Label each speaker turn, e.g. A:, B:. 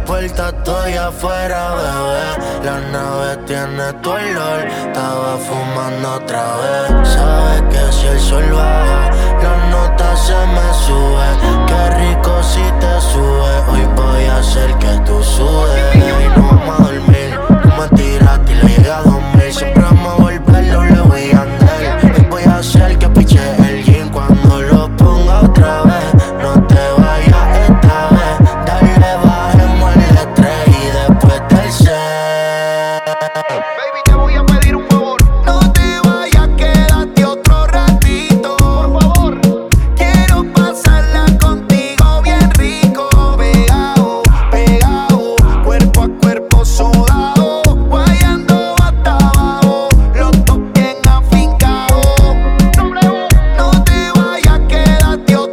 A: puerta, estoy afuera, bebé. La nave tiene tu olor, estaba fumando otra vez. Sabes que si el sol baja, las notas se